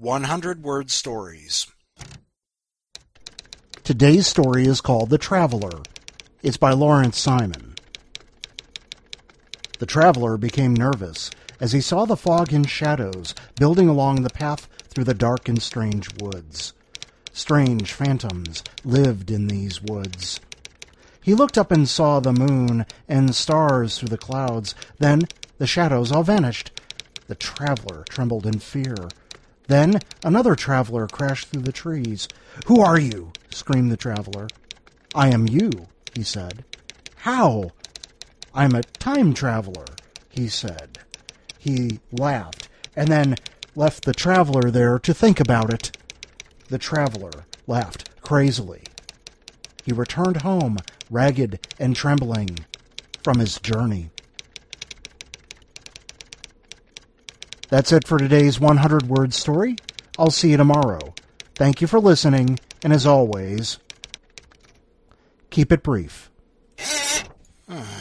100-word stories. Today's story is called The Traveler. It's by Lawrence Simon. The traveler became nervous as he saw the fog and shadows building along the path through the dark and strange woods. Strange phantoms lived in these woods. He looked up and saw the moon and stars through the clouds. Then the shadows all vanished. The traveler trembled in fear. Then another traveler crashed through the trees. "Who are you?" screamed the traveler. "I am you," he said. "How?" "I'm a time traveler," he said. He laughed and then left the traveler there to think about it. The traveler laughed crazily. He returned home, ragged and trembling from his journey. That's it for today's 100-word story. I'll see you tomorrow. Thank you for listening, and as always, keep it brief.